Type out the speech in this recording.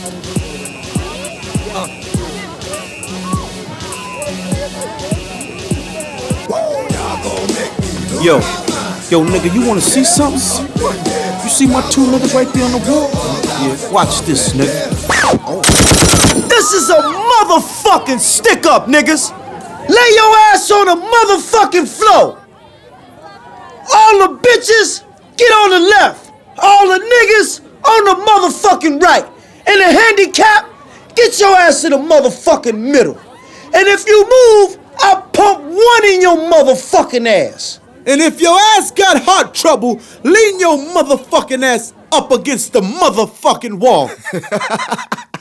Yo, nigga, you wanna see something? You see my two niggas right there on the wall? Yeah, watch this, nigga. This is a motherfucking stick-up, niggas! Lay your ass on the motherfucking floor! All the bitches, get on the left! All the niggas, on the motherfucking right! And the handicap, get your ass in the motherfucking middle! And if you move, I'll pump one in your motherfucking ass! And if your ass got heart trouble, lean your motherfucking ass up against the motherfucking wall.